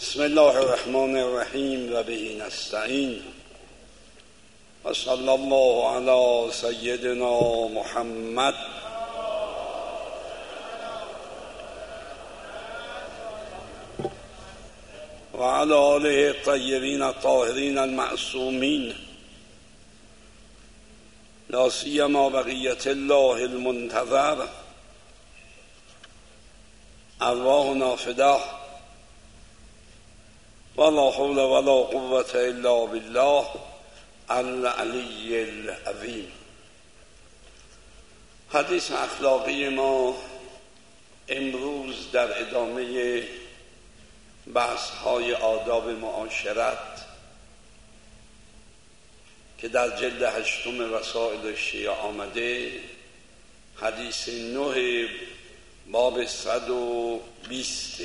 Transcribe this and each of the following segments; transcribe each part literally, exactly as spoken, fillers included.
بسم الله الرحمن الرحیم و به نستعین و صلی الله علی سیدنا محمد و علی آله الطیبین الطاهرین المعصومین لا سیما بقیة الله المنتظر ارواحنا فداه ولا حول ولا قوة الا بالله العلی العظیم. حدیث اخلاقی ما امروز در ادامه بحث های آداب معاشرت که در جلد هشتم رسائل شیعه آمده، حدیث نه باب صد و بیست.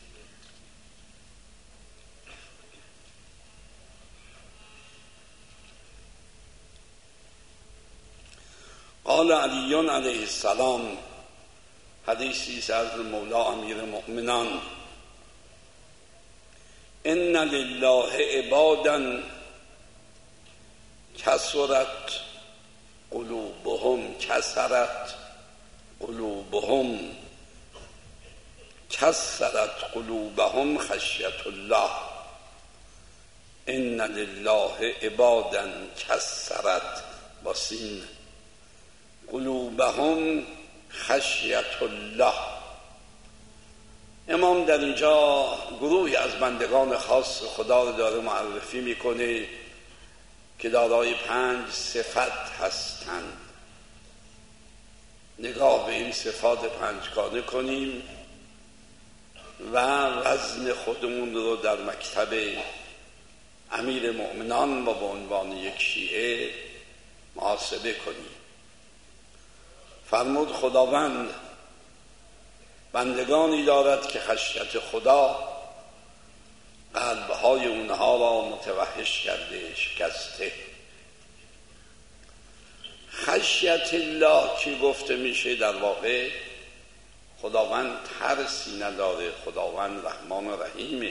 قال علی علیه السلام، حدیثی از مولا امیر المؤمنان: ان لله عبادا کثرت قلوبهم کثرت قلوبهم کثرت قلوبهم خشیت الله. ان لله عبادا کثرت باسین قلوبهم خشیت الله. امام در اینجا گروهی از بندگان خاص خدا رو داره معرفی میکنه که دارای پنج صفت هستند. نگاه به این صفات پنجگانه کنیم و وزن خودمون رو در مکتب امیر مؤمنان و به عنوان یک شیعه محاسبه کنیم. فرمود خداوند بندگانی دارد که خشیت خدا قلبهای اونها را متوحش کرده، شکسته. خشیت الله که گفته میشه در واقع خداوند ترسی نداره، خداوند رحمان و رحیمه.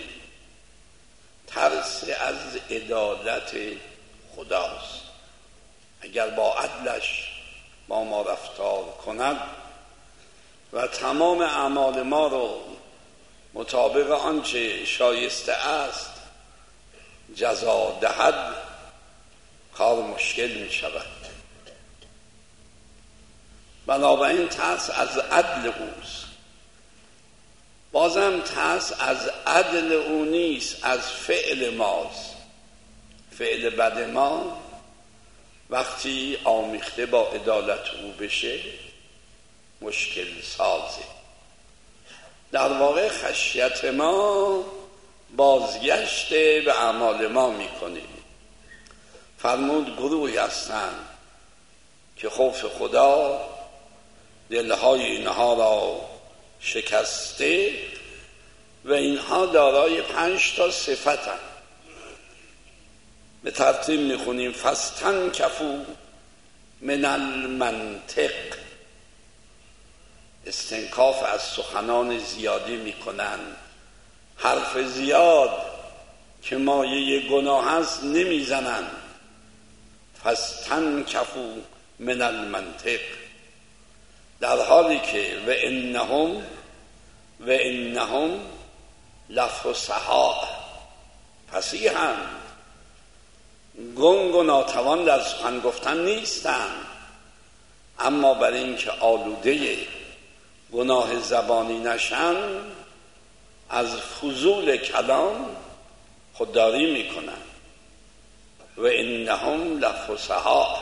ترس از عدالت خداست. اگر با عدلش با ما رفتار کند و تمام اعمال ما رو مطابق آنچه شایسته است جزا دهد، کار مشکل می شود. بنابراین ترس از عدل اوست. بازم ترس از عدل او نیست، از فعل ماست. فعل بد ما وقتی آمیخته با عدالت او بشه مشکل سازه. در واقع خشیت ما بازگشت به اعمال ما میکنه. فرمود گروهی هستند که خوف خدا دلهای اینها را شکسته و اینها دارای پنج تا صفتند. به ترتیب میخونیم: فاستنکفوا من المنطق. استنکاف از سخنان زیادی میکنن، حرف زیاد که مایه گناه است نمیزنن. فاستنکفوا من المنطق، در حالی که و انهم و انهم لفصحاء، فصیحند، گنگ و ناتوان در سخن گفتن نیستند، اما برای اینکه آلوده گناه زبانی نشن از فضول کلام خودداری میکنن. و انهم لفصحاء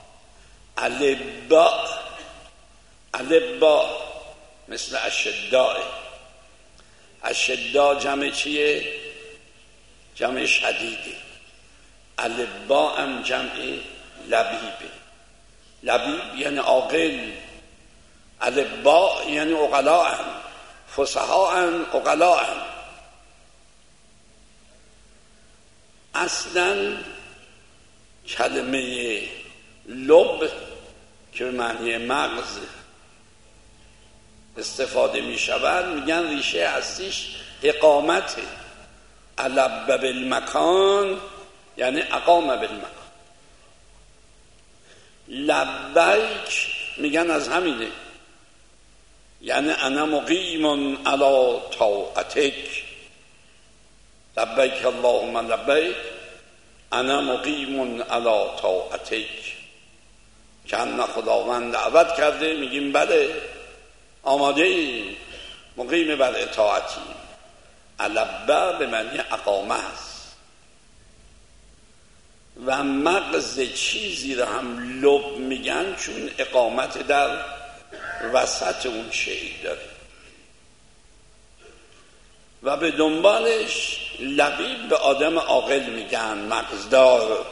البا. البا مثل اشداء. اشداء جمع چیه؟ جمع شدیده. البا هم جمع لبیبه. لبیب یعنی عاقل، البا یعنی عقلاء، فصحاء عقلاء. اصلا کلمه لب که به معنی مغز استفاده می شود، میگن ریشه اصلیش اقامته. علب بالمکان یعنی اقام بالمکان. لبیک میگن از همینه، یعنی انا مقیم علی طاعتک. لبیک اللهم لبیک انا مقیم علی طاعتک. که انا خداوند دعوت کرده، میگیم بله آماده ای، مقیم بر اطاعتی. علبه به معنی اقامه است و مغز چیزی را هم لب میگن چون اقامت در وسط اون شیء داره و به دنبالش لبیب به آدم عاقل میگن، مغزدار.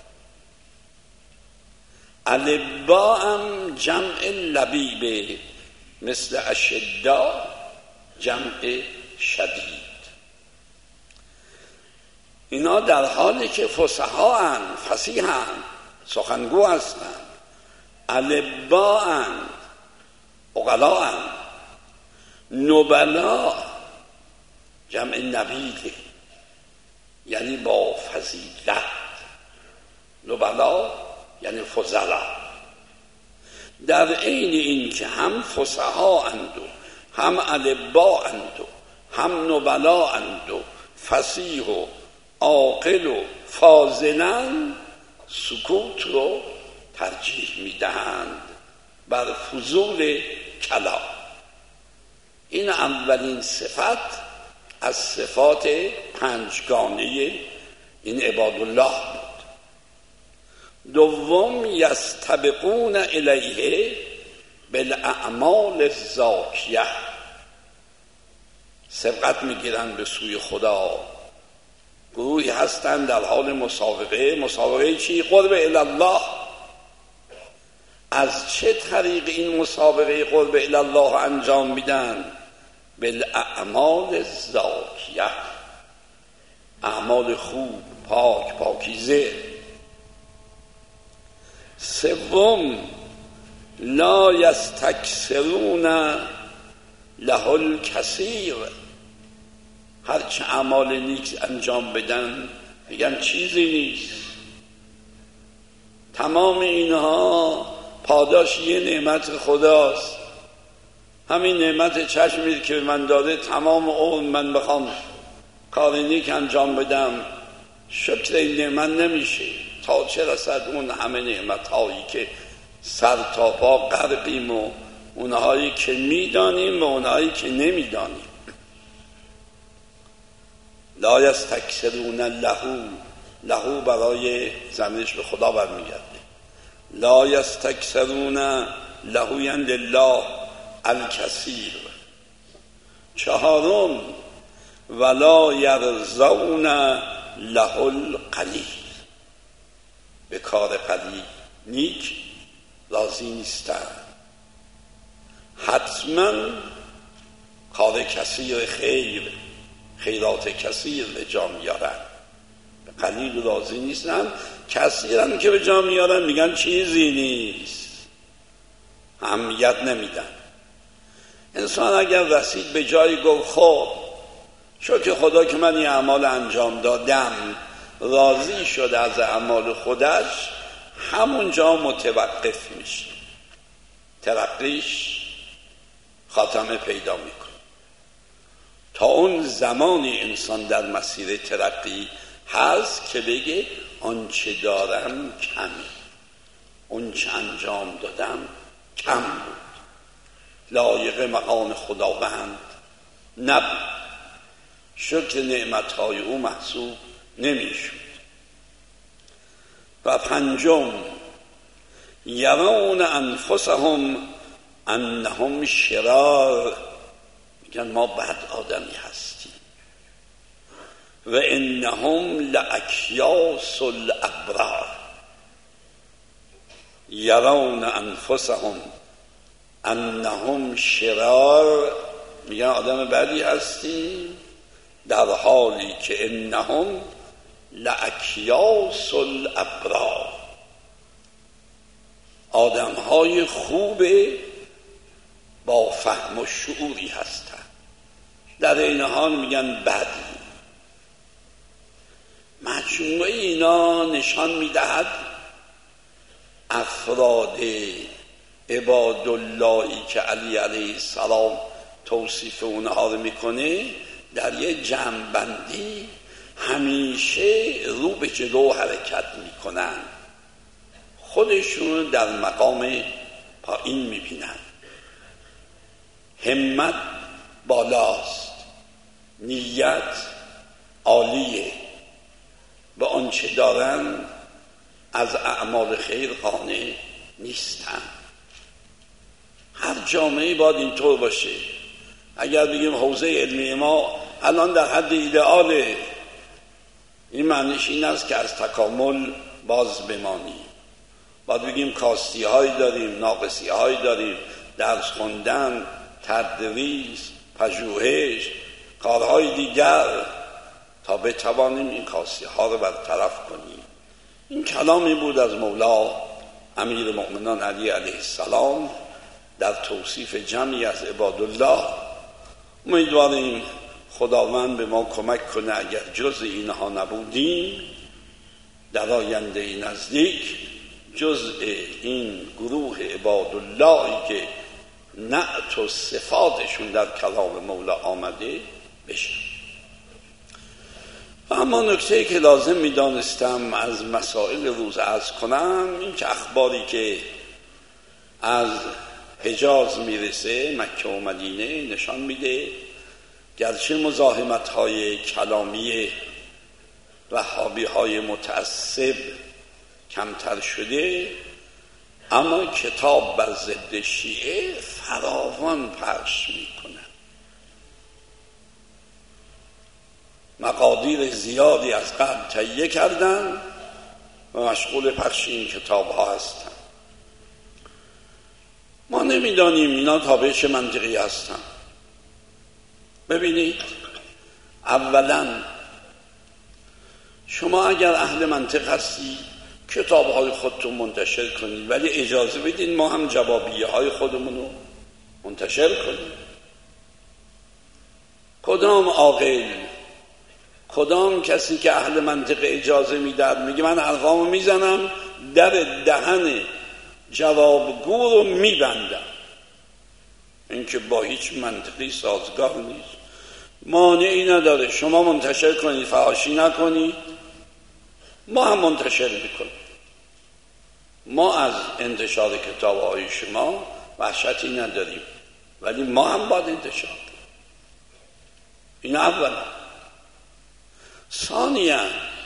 البا هم جمع لبیبه، مثل اشدا جمع شدید. اینا در حالی که فصحا هستند، فصیح هستند، سخنگو هستند، البا هستند، عقلا هستند. نبلا جمع نبیله، یعنی با فضیلت. نبلا یعنی فضلا. در عین این که هم فصحا اند و هم البا اند و هم نبلا اند و فصیح و عاقل و فاضلن، سکوت رو ترجیح میدهند بر فضول کلام. این اولین صفت از صفات پنجگانه این عباد الله بود. دوم یستبقون الیه بالاعمال الزاکیه، سبقت میگیرن به سوی خدا. گروهی هستند در حال مسابقه. مسابقه چی؟ قرب الله. از چه طریق این مسابقه قرب الله انجام میدن؟ بالاعمال الزاکیه، اعمال خوب، پاک، پاکیزه. سوم لا یستکثرون له الکثیر، هرچه اعمال نیک انجام بدن میگن چیزی نیست. تمام اینها پاداش یه نعمت خداست. همین نعمت چشمی که من داده، تمام اون من بخوام کار نیک انجام بدم شکر این نعمت نمیشه. تا چه رسد اون همه نعمت هایی که سر تا پا غرقیم و اونهایی که میدانیم و اونهایی که نمیدانیم. لا یستکثرون له، له برای زمینش به خدا برمیگرده. لا یستکثرون له یند الله الکثیر. چهارم ولا یرضون له القلیل، به کار قلیل نیک راضی نیستن. حتما کار کثیر خیر، خیرات کثیر به جا میارن. به قلیل راضی نیستن. کثیرن که به جا میارن میگن چیزی نیست، اهمیت نمیدن. انسان اگر رسید به جایی گفت خب شکر خدا که من این اعمال انجام دادم، راضی شده از اعمال خودش، همونجا متوقف میشه، ترقیش خاتمه پیدا میکنه. تا اون زمانی انسان در مسیر ترقی هست که بگه آنچه دارم کمه، آنچه انجام دادم کم بود، لایق مقام خداوند نبود، شکر نعمتهای او محسوب نمیشود. و پنجم یرون انفسهم انهم شرار، میگن ما بد آدمی هستیم. و انهم لاکیاس الابرار، یرون انفسهم انهم شرار، میگن آدم بدی هستیم، در حالی که انهم لاکیاس الابرار، آدم های خوب با فهم و شعوری هستند. در این حال میگن بدی. مجموعه اینا نشان میدهد افراد عباداللهی که علی علیه السلام توصیف اونها رو میکنه در یه جمع‌بندی همیشه رو به جلو حرکت میکنن، خودشون در مقام پایین میبینن، همت بالاست، نیت عالیه، و آنچه دارن از اعمال خیر قانع نیستن. هر جامعه باید اینطور باشه. اگر بگیم حوزه علمی ما الان در حد ایدئاله، این معنیش این است که از تکامل باز بمانیم. باید بگیم کاستی هایی داریم، ناقصی هایی داریم، درس خوندن، تدریس، پژوهش، کارهای دیگر، تا بتوانیم این کاستی ها رو برطرف کنیم. این کلامی بود از مولا امیر مؤمنان علی علیه السلام در توصیف جمعی از عبادالله. امیدواریم خداوند به ما کمک کنه اگر جز اینها نبودیم در آینده نزدیک جزء این گروه عباداللهی که نعت و صفاتشون در کلام مولا آمده بشه. اما نکته که لازم می دانستم از مسائل روز عرض کنم این که اخباری که از حجاز میرسه، مکه و مدینه، نشان میده گرچه مزاحمت های کلامی وهابی های متعصب کمتر شده، اما کتاب بر ضد شیعه فراوان پخش میکنه. مقادیر زیادی از قبل تهیه کردن و مشغول پخش این کتاب ها هستن. ما نمیدانیم اینا تابع چه منطقی هستن. ببینید، اولا شما اگر اهل منطق هستی کتاب های خودتون منتشر کنید، ولی اجازه بدین ما هم جوابیه های خودمون رو منتشر کنیم. کدام عاقل، کدام کسی که اهل منطق اجازه میداد میگه من ارقامو میزنم در دهن جوابگو رو میبندم؟ این که با هیچ منطقی سازگار نیست. مانعی نداره شما منتشر کنید، فحاشی نکنید، ما هم منتشر میکنیم. ما از انتشار کتاب‌های شما وحشتی نداریم، ولی ما هم باید انتشار کنیم. این اولا. ثانیاً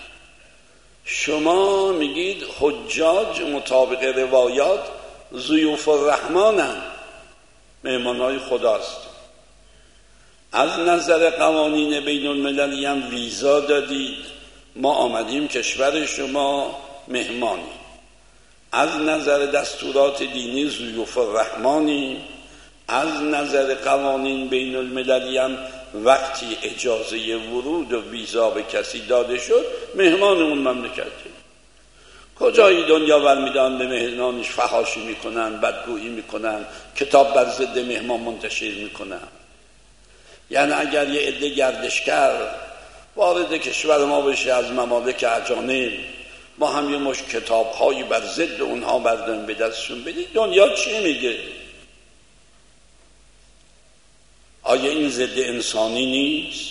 شما میگید حجاج مطابق روایات ضیوف الرحمنن، مهمانهای خداست. از نظر قوانین بین المللی هم ویزا دادید، ما آمدیم کشور شما مهمانی. از نظر دستورات دینی ضیوف الرحمنی. از نظر قوانین بین المللی هم وقتی اجازه ورود و ویزا به کسی داده شد مهمان اون مملکتی. کجای دنیا برمیدان به مهمانش فحاشی میکنن، بدگویی میکنن، کتاب بر ضد مهمان منتشر میکنن. یعنی اگر یه عده گردشگر وارد کشور ما بشه از ممالک اجانب، ما هم یه مش کتاب‌هایی بر ضد اونها برداریم به دستشون بدید، دنیا چی میگه؟ آیا این ضد انسانی نیست؟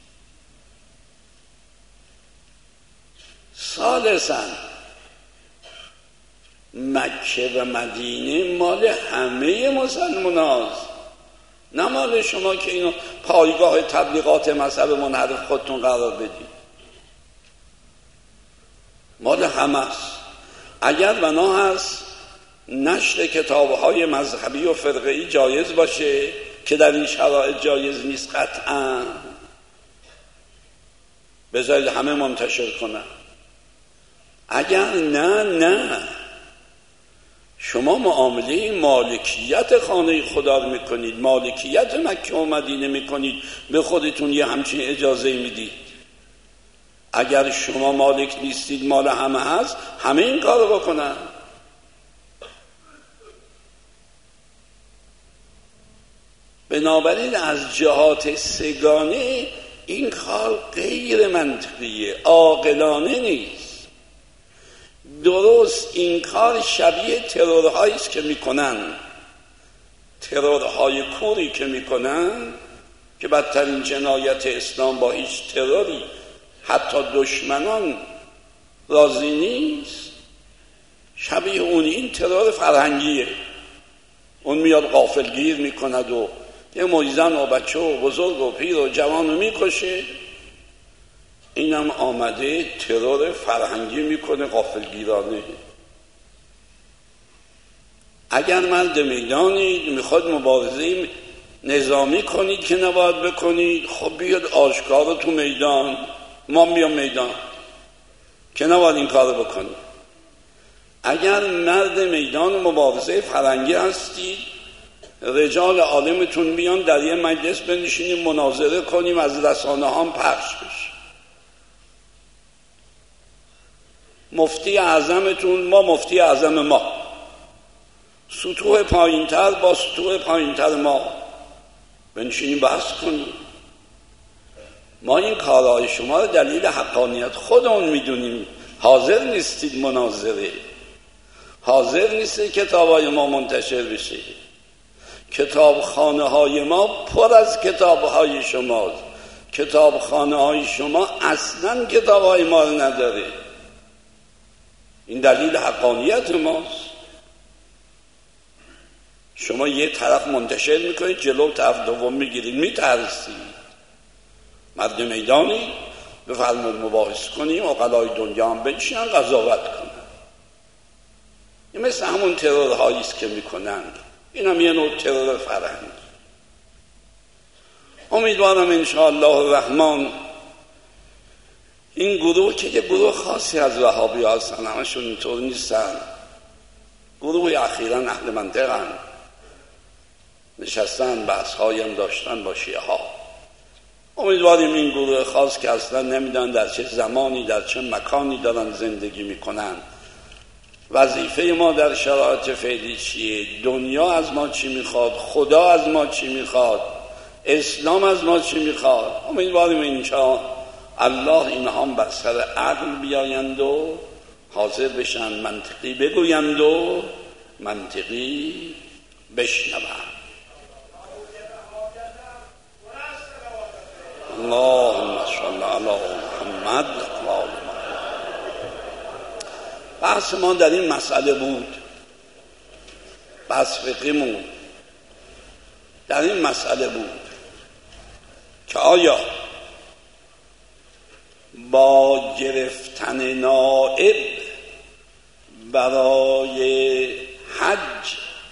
ثالثاً مکه و مدینه مال همه مسلمان هاست، نه مال شما که اینو پایگاه تبلیغات مذهب منحرف خودتون قرار بدید. مال همه است. اگر بنا هست نشر کتاب‌های مذهبی و فرقه‌ای جایز باشه که در این شرایط جایز نیست، قطعاً بذارید همه منتشر کنن. اگر نه نه شما معامله مالکیت خانه خدا رو میکنید، مالکیت مکه و مدینه میکنید، به خودتون یه همچین اجازه میدید. اگر شما مالک نیستید، مال همه هست، همه این کار رو بکنن. بنابراین از جهات سگانه این کار غیر منطقیه، عاقلانه نیست. درست این کار شبیه ترورهایی است که میکنن، ترورهای کوری که میکنن که بدترین جنایت اسلام با هیچ تروری حتی دشمنان راضی نیست. شبیه اون این ترور فرهنگیه. اون میاد غافلگیر میکند و یه مویزن و بچه و بزرگ و پیر و جوان رو میکشه. اینم آمده ترور فرهنگی میکنه، غافلگیرانه. اگر مرد میدانید میخواد مبارزه نظامی کنید که نباید بکنید، خب بیاد آشکار تو میدان، ما بیام میدان که نباید این کار بکنید. اگر مرد میدان مبارزه فرهنگی هستید، رجال عالمتون بیان در یه مجلس بنشینیم مناظره کنیم، از رسانه ها هم پخش بشه. مفتی اعظمتون ما مفتی اعظم ما، سطوح پایینتر با سطوح پایینتر ما بنشینیم بحث کنیم. ما این کارهای شما رو دلیل حقانیت خودمون میدونیم. حاضر نیستید مناظره، حاضر نیستید کتابای ما منتشر بشه. کتابخانه های ما پر از کتاب های شماست. کتابخانه های شما اصلا کتاب های ما رو نداره. این دلیل حقانیت ماست. شما یه طرف منتشر میکنید، جلو طرف دوم میگیرید، میترسید. مرد میدانی بفرمود مباحث کنیم، عقلای دنیا هم بنشینن قضاوت کنن. این مثل همون ترورهایی است که میکنن. این هم یه نوع ترور فرهنگی. امیدوارم انشاءالله الرحمن این گروه که یه گروه خاصی از وهابی ها هستن، همشون اینطور نیستن، گروه اخیراً اهل منطقن، نشستن بحث هایم داشتن با شیعه ها. امیدواریم این گروه خاص که اصلا نمیدن در چه زمانی در چه مکانی دارن زندگی میکنن، وظیفه ما در شرایط فعلی چیه، دنیا از ما چی میخواد، خدا از ما چی میخواد، اسلام از ما چی میخواد. امیدواریم انشاء الله اینها هم بر سر عقل بیایند و حاضر بشن منطقی بگویند و منطقی بشنوند. اللهم صل علی محمد و آل محمد. بحث ما در این مسئله بود، بحث فقهیمون در این مسئله بود که آیا با گرفتن نائب برای حج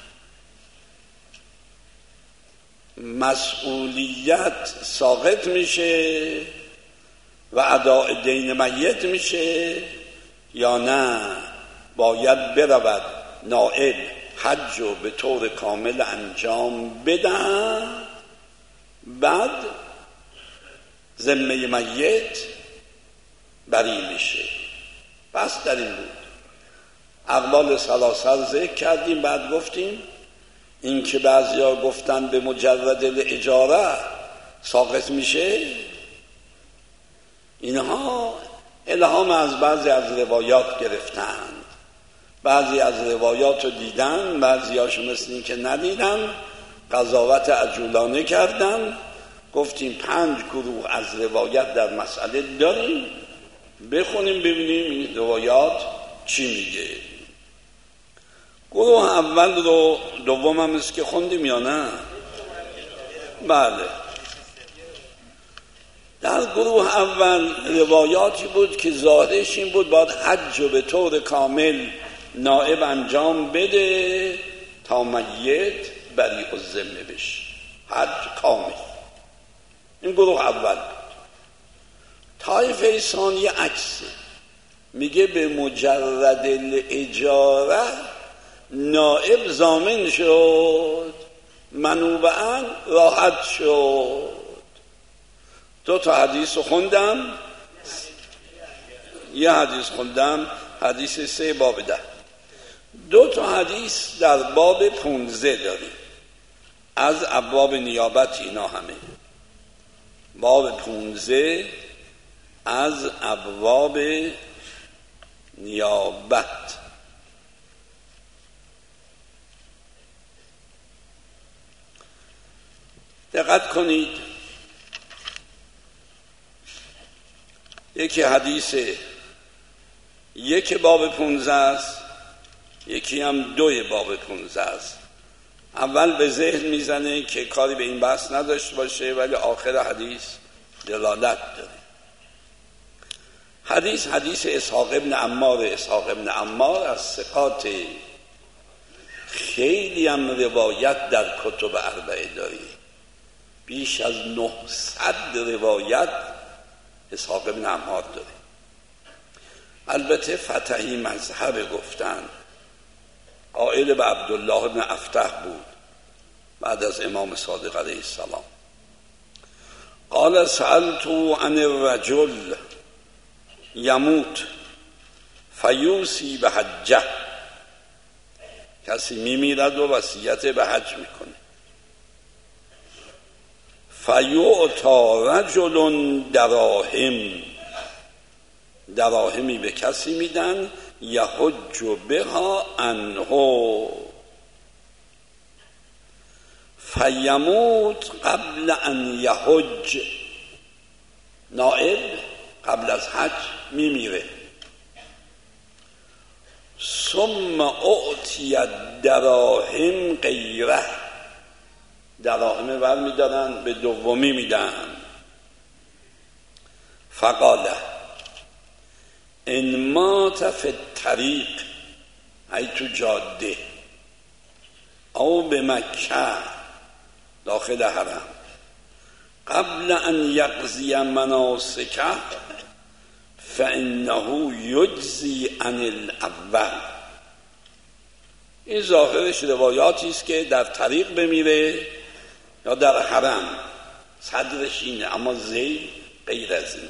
مسئولیت ساقط میشه و اداء دین میت میشه یا نه باید برود نائب حج رو به طور کامل انجام بدن، بعد ذمه میت بری میشه. بس در این بود. اقوال سلاسل ذکر کردیم، بعد گفتیم این که بعضی ها گفتن به مجرد الاجاره ساقط میشه، اینها الهام از بعضی از روایات گرفتن. بعضی از روایات رو دیدن، بعضی هاشو مثل این که ندیدن، قضاوت عجولانه کردن. گفتیم پنج گروه از روایت در مسئله داریم، بخونیم ببینیم این روایات چی میگه. گروه اول رو دوم هم است که خوندیم یا نه؟ بله. در گروه اول روایاتی بود که ظاهرش این بود باید حج رو به طور کامل نائب انجام بده تا میت بریء الذمه بشه، حج کامل. این گروه اول. طایفه ثانی عکسه، میگه به مجرد الاجاره نائب ضامن شد، منوبعاً راحت شد. دو تا حدیث خوندم، یه حدیث خوندم، حدیث سه باب ده. دو تا حدیث در باب پونزه داریم از ابواب نیابت. اینا همه باب پونزه از ابواب نیابت. دقت کنید، یکی حدیث یک باب پونزه است، یکی هم دوی باب پونزه است. اول به ذهن میزنه که کاری به این بحث نداشته باشه، ولی آخر حدیث دلالت داره. حدیث حدیث اسحاق ابن عمار. اسحاق ابن عمار از ثقات، خیلی هم روایت در کتب اربعه داری، بیش از نهصد روایت اسحاق ابن عمار داره. البته فتحی مذهب گفتن، قائل به عبدالله ابن افتح بود بعد از امام صادق علیه السلام. قال سألت عن الرجل یموت فیوسی به حجه، کسی میمیرد و وصیت به حج میکنه. فیعطا رجل دراهم، دراهمی به کسی میدن یحج بها عنه، فیموت قبل ان یحج، نائب قبل از حج میمیره. ثم اعطی دراهم غیره، دراهم بر میدارن به دومی میدن. فقاله ان مات فی الطریق، ای تو جاده، او به مکه داخل حرم، قبل ان یقضی مناسکه فانه یجزی عن الاول. این ظاهرش روایاتی است که در طریق بمیره یا در حرم، صدرش اینه، اما زیر غیر از اینه.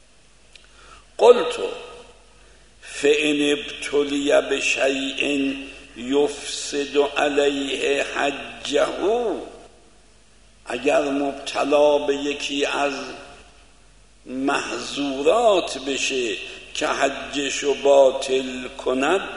قلتو فإن ابتلی بشیء یفسد علیه حجه، اگر مبتلا به یکی از محظورات بشه که حجشو باطل کند،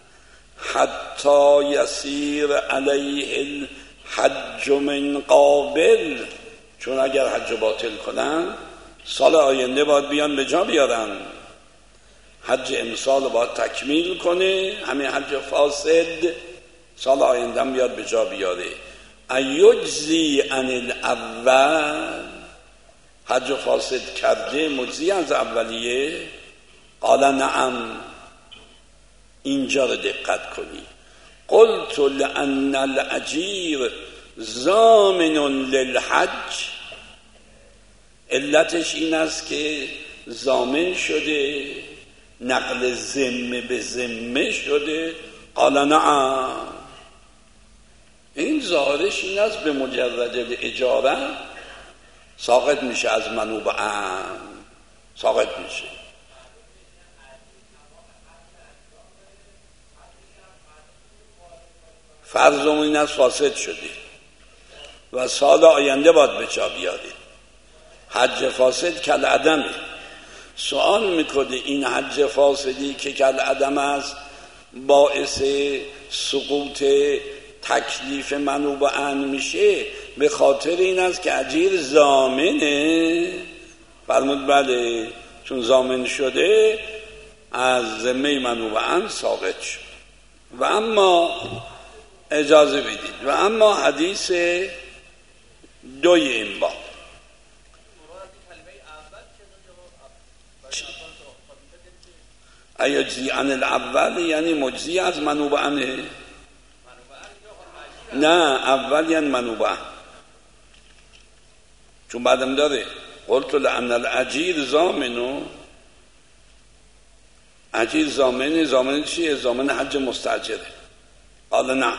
حتی یسیر علیه الحج من قابل، چون اگر حج باطل کنن سال آینده باید بیان به جا بیارن، حج امسال باید تکمیل کنه، همین حج فاسد سال آینده بیاد به جا بیاره. ایجزی عن الاول، حج فاسد کرده مجزی از اولیه؟ قال نعم. اینجا رو دقت کنی. قلت لأن الاجیر ضامن للحج، علتش این است که ضامن شده، نقل ذمه به ذمه شده. قال نعم. این ظاهرش این است به مجرد اجاره ساقط میشه از منوب عام، ساقط میشه. فرضمون این است فاسد شده و سال آینده باید به جا بیاره، حج فاسد کل عدمه. سوال میکنه این حج فاسدی که کل عدم است باعث سقوط تکلیف منوب عن میشه، به خاطر این است که اجیر ضامنه؟ فرمود بله، چون ضامن شده از ذمه منوب عن ساقط شد. و اما اجازه بدید، و اما حدیث دوی این باب، ایجزی عن الاول یعنی مجزی از منوب عنه؟ نه، اول یعنی منوب عن، چون بعدم داره قلت لأن الاجیر ضامنو، اجیر ضامن، ضامن چیه؟ ضامن حج مستاجره. قال نه.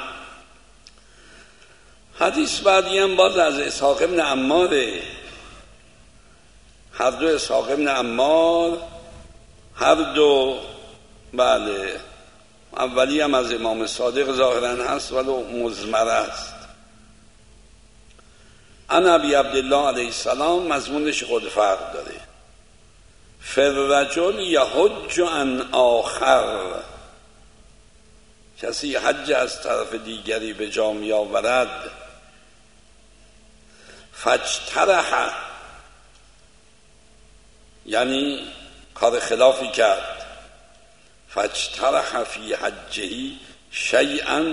حدیث بعدی هم باز از اسحاق ابن عماره، هر دو اسحاق ابن عمار، هر دو بله، اولی هم از امام صادق ظاهرا هست ولی مزمره است. عن ابی عبدالله علیه السلام مضمونش خود فرق داره. فالرجل یحج عن آخر، کسی حج از طرف دیگری به جا می آورد. فاجترح، یعنی کار خلافی کرد. فاجترح فی حجه شیئا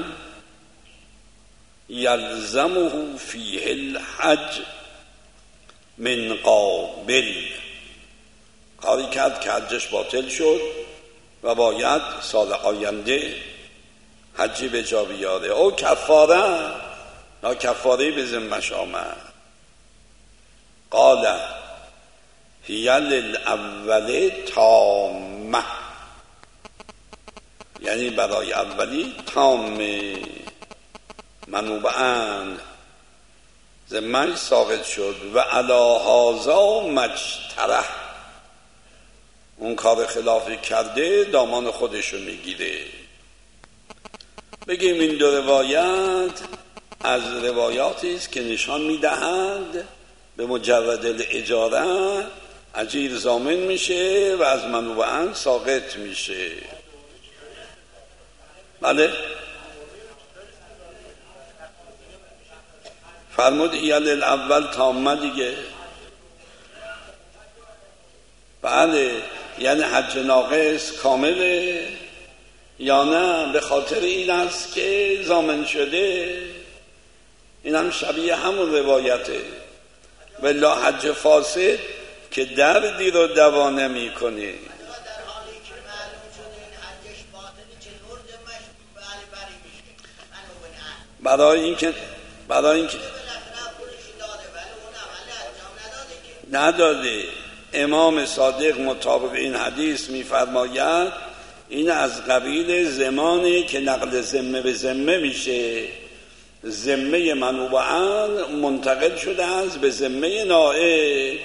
یلزمه فیه الحج من قابل، کاری کرد که حجش باطل شد و باید سال آینده حجی به جا بیاره. او کفاره، نا کفاره به ذمش آمد. قال هی للاول تامه، یعنی برای اولی تامه، منوبعاً ذمه‌اش ساقط شد. و علی هذا مجترح، اون کار خلافی کرده دامان خودشو میگیره. بگیم این دو روایت از روایاتی است که نشان میدهند به مجرد الاجاره اجیر ضامن میشه و از منوبعاً ساقط میشه. بله فرمود ایال الاول تامه دیگه. بله، یعنی حج ناقص کامله یا نه به خاطر این است که ضامن شده. این هم شبیه همون روایته. والله حج فاسد که دردی رو دوا نمی کنه. برای اینکه برای اینکه نداده. امام صادق مطابق این حدیث میفرماید این از قبیل زمانی که نقل ذمه به ذمه میشه. ذمه منوبعاً منتقل شده است به ذمه نائب.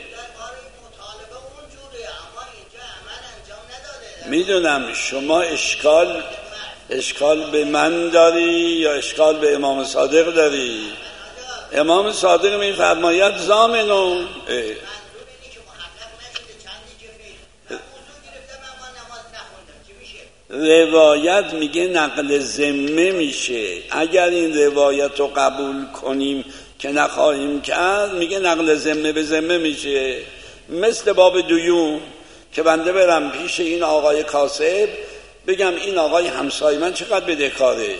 میدونم شما اشکال اشکال به من داری یا اشکال به امام صادق داری. امام صادق میفرماید ضامنون. روایت میگه نقل ذمه میشه. اگر این روایت رو قبول کنیم که نخواهیم کرد، میگه نقل ذمه به ذمه میشه. مثل باب دیون که بنده برم پیش این آقای کاسب بگم این آقای همسایه من چقدر بدهکاره،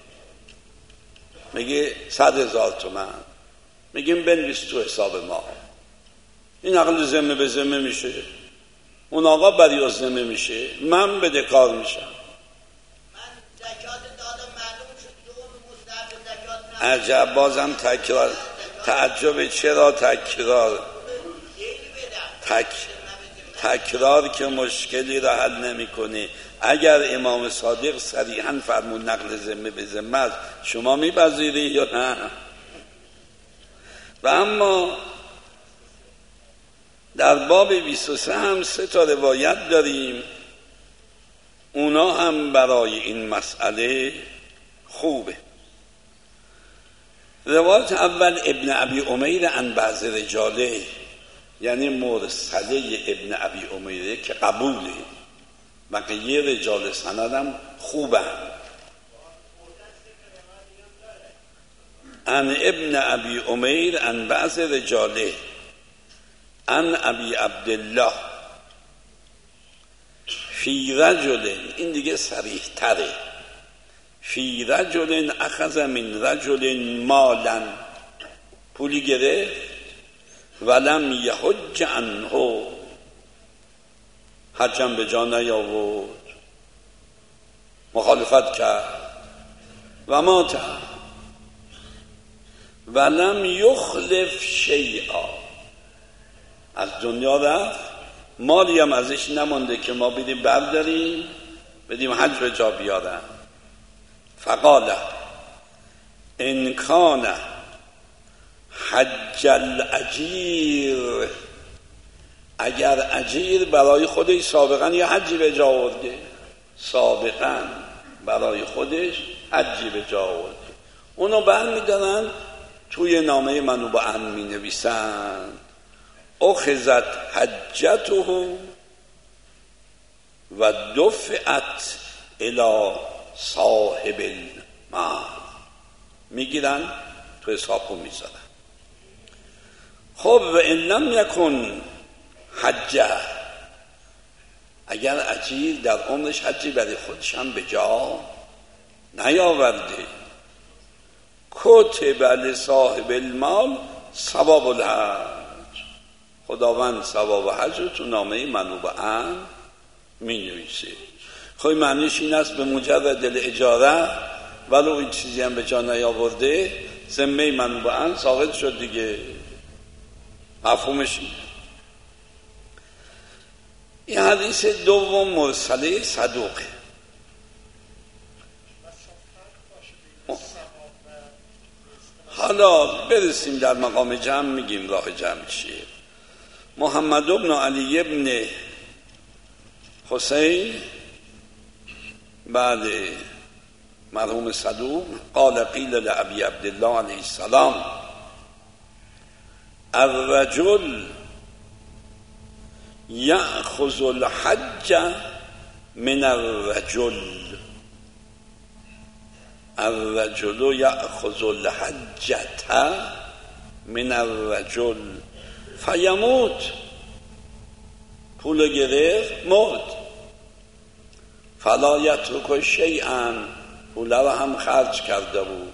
میگه صد هزار تومن، میگیم بنویس تو حساب ما. این نقل ذمه به ذمه میشه. اون آقا بری ذمه میشه، من بدهکار میشم. عجب، بازم تکرار. تعجب چرا تکرار؟ تک تکرار که مشکلی را حل نمیکنه. اگر امام صادق صریحاً فرمود نقل ذمه به ذمه است، شما میپذیری یا نه؟ و اما در باب بیست و سه هم سه تا روایت داریم، اونا هم برای این مسئله خوبه. روایت اول ابن ابی امیر عن بعض رجاله، یعنی مرسله ابن ابی امیره که قبوله، بقیه رجال سندم خوبن. عن ابن ابی امیر عن بعض رجاله عن ابی عبدالله فی رجل، این دیگه صریح تره، فی رجل اخذ من رجل مالا، پولی گرفت ولم یحج عنه، حجم به جا نیاورد، مخالفت کرد. و مات ولم یخلف شیئا، از دنیا رفت، مالی هم ازش نمانده که ما بدیم برداریم بدیم حج به جا بیارم. فقال ان کان حج الاجیر، اگر اجیر برای خودش سابقا یه حجی به جا آورده، سابقا برای خودش حجی به جا آورده، اونو برمی‌دارن توی نامه منوبه می نویسند اخذت حجته و دفعت الی صاحب المال، میگیرن تو حسابو میذارن. خب و ان لم یکن حجه، اگر اجیر در عمرش حجی برای خودش هم به جا نیاورده، کتب لصاحب المال ثواب الحج، خداوند ثواب حج رو تو نامه منوبه می نویسه. خب معنیش این است به مجرد دل اجاره ولو این چیزی هم به جا نیاورده ذمه منوبه ساقط شد دیگه. مفهومش اینه. این حدیث دوم مرسله صدوقه. حالا برسیم در مقام جمع میگیم راه جمع چیه. محمد ابن علی ابن حسین بعد مرحوم صدوق قال قیل لابی عبدالله علیه السلام الرجل یأخذ الحج من الرجل، الرجل یأخذ الحجة من الرجل فیموت، پول گرفت مرد، فلا یترک شیئا، پول رو هم خرج کرده بود.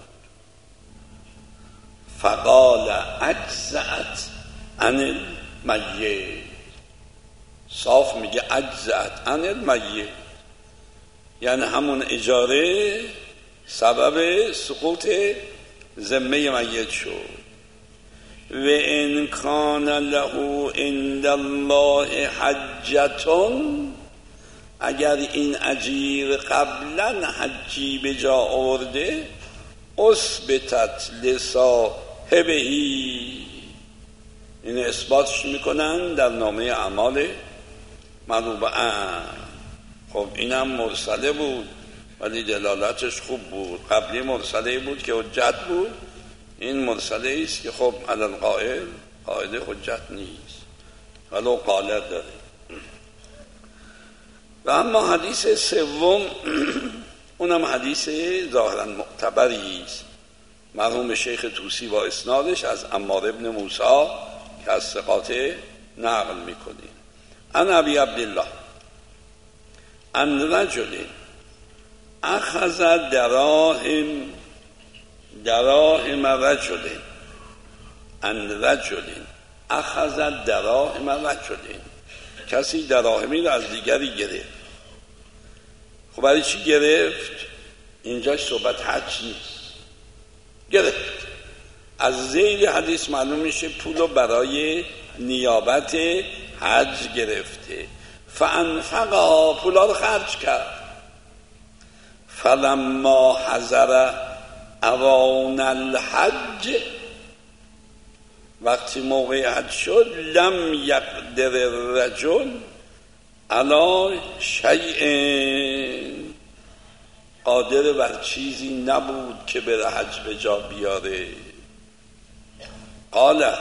فقال اجزأت عن المیت، صاف میگه اجزأت عن المیت، یعنی همون اجاره سبب سقوط ذمه میت شد. و ان کان له عند الله حجتون، اگر این اجیر قبلا حجی به جا آورده اثبتت لصاحبهی، این اثباتش میکنن در نامه اعمال منوبه. خب اینم مرسله بود ولی دلالتش خوب بود. قبلی مرسله بود که حجت بود، این مرسله است که خب علی القائل قاعده حجت نیست ولو قاله داره. و اما حدیث سوم اونم حدیث ظاهرا معتبری است، مرحوم شیخ طوسی با اسنادش از عمار ابن موسی که از ثقات نقل میکنه. عن ابی عبدالله ان رجل اخذ دراهم دراهم رجل، ان رجل اخذ دراهم رجل، کسی دراهمی رو از دیگری گرفت. خب برای چی گرفت؟ اینجا صحبت حج نیست، گرفت. از ذیل حدیث معلوم میشه پولو برای نیابت حج گرفته. فانفقها، پولا رو خرج کرد. فلما حضر اوان الحج، وقتی موقع حج شد لم یقدر الرجل علی شیء، قادر بر چیزی نبود که بره حج به جا بیاره. قال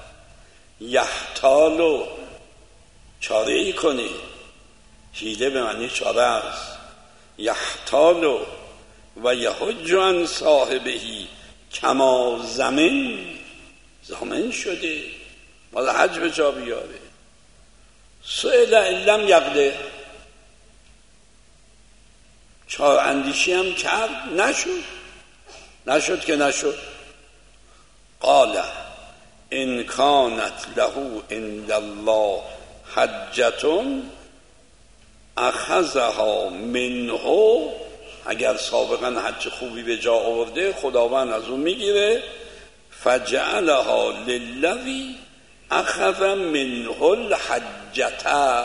یحتالو، چاره ای کنی، حیله به معنی چاره است. یحتالو و یحج عن صاحبهی کما زمین، زامن شده مال حج به جا بیاره. سئل لم یقدر، چهار اندیشی هم کرد نشد، نشد که نشد. قال ان کانت له عند الله حجتون اخذها منه، اگر سابقا حج خوبی به جا آورده خداوند از اون میگیره. فجعلها للذی اخذ منه الحجته،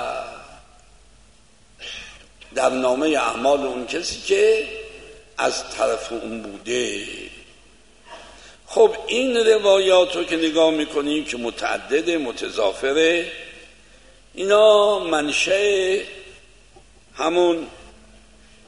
در نامه اعمال اون کسی که از طرف اون بوده. خب این روایات رو که نگاه میکنیم که متعدد متضافره، اینا منشأ همون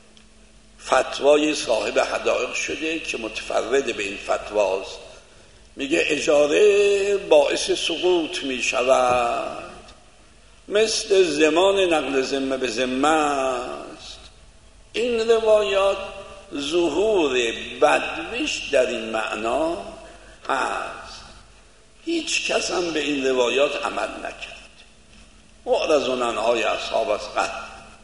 فتوای صاحب حدائق شده که متفرد به این فتواست. میگه اجاره باعث سقوط میشود، مثل زمان نقل ذمه به ذمه است. این روایات ظهور بدویش در این معنا هست. هیچ کس هم به این روایات عمل نکرد، معرض عنهای اصحاب از قد.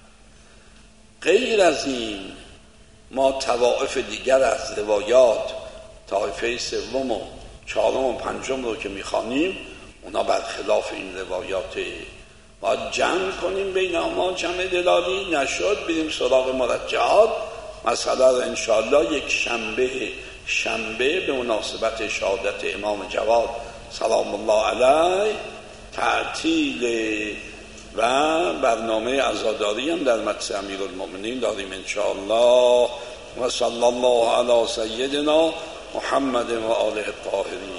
غیر از این ما طوائف دیگر از روایات، طایفه سوم و چهارم و پنجم رو که میخوانیم، اونا برخلاف این روایاته. باید جمع کنیم بین ما، جمع دلالی نشد بریم سراغ مرجعات. مثلا انشاءالله یک شنبه شنبه به مناسبت شهادت امام جواد سلام الله علیه تعطیل و برنامه عزاداری هم در مجلس امیرالمؤمنین داریم انشاءالله. و صلی الله علی سیدنا محمد و آله الطاهرین.